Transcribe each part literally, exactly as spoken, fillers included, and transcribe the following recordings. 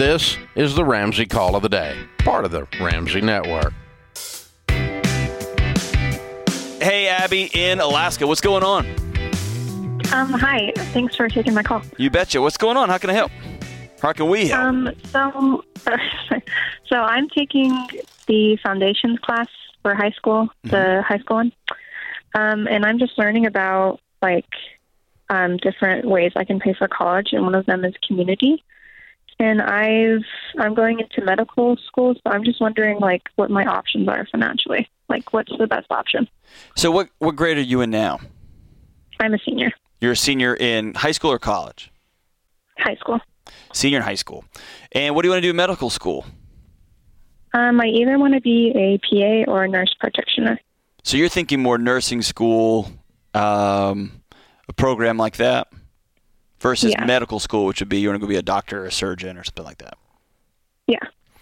This is the Ramsey Call of the Day, part of the Ramsey Network. Hey, Abby in Alaska. What's going on? Um, hi. Thanks for taking my call. You betcha. What's going on? How can I help? How can we help? Um, so, so I'm taking the foundations class for high school, the mm-hmm. high school one, um, and I'm just learning about like um, different ways I can pay for college, and one of them is community. And I've I'm going into medical school, so I'm just wondering like what my options are financially. Like, what's the best option? So, what what grade are you in now? I'm a senior. You're a senior in high school or college? High school. Senior in high school. And what do you want to do in medical school? Um, I either want to be a P A or a nurse practitioner. So you're thinking more nursing school, um, a program like that, versus yeah. medical school, which would be you're going to be a doctor or a surgeon or something like that. Yeah.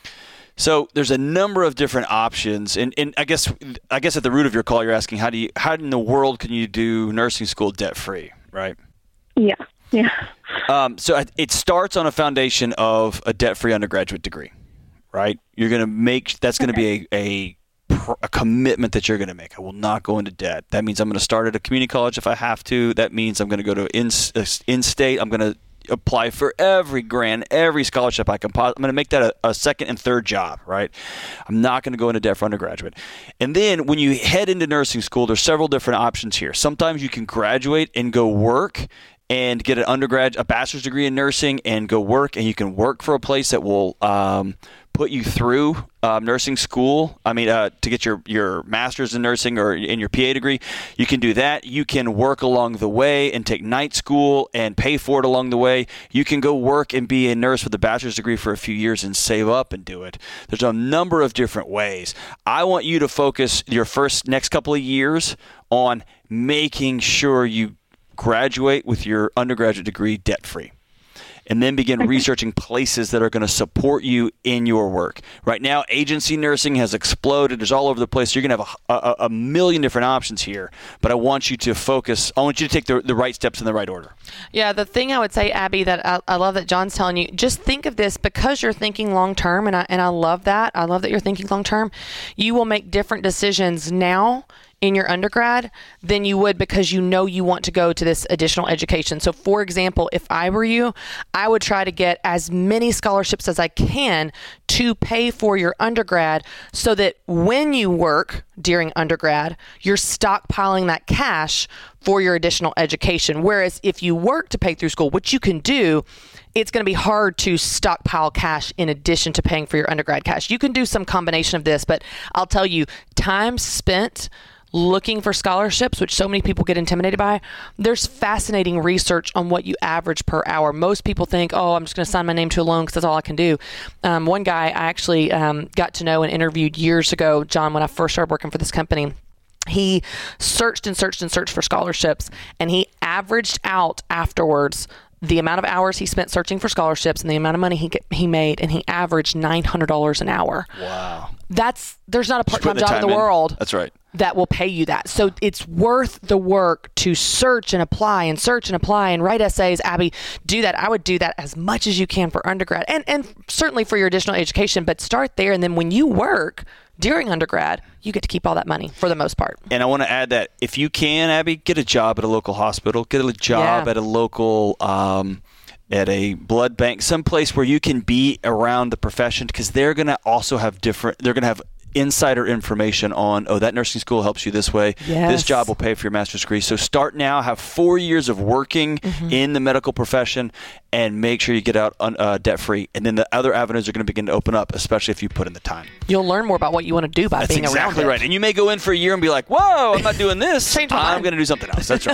So there's a number of different options, and, and I guess I guess at the root of your call, you're asking how do you how in the world can you do nursing school debt free, right? Yeah. Yeah. Um, so it starts on a foundation of a debt-free undergraduate degree, right? You're going to make – that's going to be a, a, a commitment that you're going to make. I will not go into debt. That means I'm going to start at a community college if I have to. That means I'm going to go to in, in-state. I'm going to apply for every grant, every scholarship I can possibly – I'm going to make that a, a second and third job, right? I'm not going to go into debt for undergraduate. And then when you head into nursing school, there's several different options here. Sometimes you can graduate and go work – and get an undergrad, a bachelor's degree in nursing and go work, and you can work for a place that will um, put you through um, nursing school. I mean, uh, to get your, your master's in nursing or in your P A degree, you can do that. You can work along the way and take night school and pay for it along the way. You can go work and be a nurse with a bachelor's degree for a few years and save up and do it. There's a number of different ways. I want you to focus your first next couple of years on making sure you graduate with your undergraduate degree debt-free, and then begin researching places that are going to support you in your work. Right now, agency nursing has exploded. It's all over the place. You're going to have a, a, a million different options here, but I want you to focus. I want you to take the, the right steps in the right order. Yeah, the thing I would say, Abby, that I, I love that John's telling you, just think of this because you're thinking long-term, and I, and I love that. I love that you're thinking long-term. You will make different decisions now in your undergrad than you would because you know you want to go to this additional education. So for example, if I were you, I would try to get as many scholarships as I can to pay for your undergrad so that when you work during undergrad, you're stockpiling that cash for your additional education. Whereas if you work to pay through school, which you can do, it's going to be hard to stockpile cash in addition to paying for your undergrad cash. You can do some combination of this, but I'll tell you, time spent looking for scholarships, which so many people get intimidated by, there's fascinating research on what you average per hour. Most people think, oh, I'm just going to sign my name to a loan because that's all I can do. Um, one guy I actually um, got to know and interviewed years ago, John, when I first started working for this company, he searched and searched and searched for scholarships, and he averaged out afterwards the amount of hours he spent searching for scholarships and the amount of money he get, he made, and he averaged nine hundred dollars an hour. Wow. That's there's not a part-time job in the in. world. That's right. That will pay you that. So it's worth the work to search and apply and search and apply and write essays. Abby, do that. I would do that as much as you can for undergrad and, and certainly for your additional education, but start there. And then when you work during undergrad, you get to keep all that money for the most part. And I want to add that if you can, Abby, get a job at a local hospital, get a job Yeah. at a local um, at a blood bank, someplace where you can be around the profession, because they're going to also have different, they're going to have insider information on, oh, that nursing school helps you this way. Yes. This job will pay for your master's degree. So start now, have four years of working mm-hmm. in the medical profession, and make sure you get out uh, debt-free. And then the other avenues are going to begin to open up, especially if you put in the time. You'll learn more about what you want to do by That's being exactly around it. Exactly right. And you may go in for a year and be like, whoa, I'm not doing this. Change my I'm mind. going to do something else. That's right.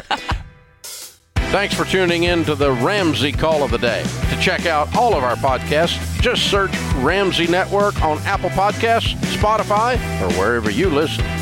Thanks for tuning in to the Ramsey Call of the Day. To check out all of our podcasts, just search Ramsey Network on Apple Podcasts, Spotify, or wherever you listen.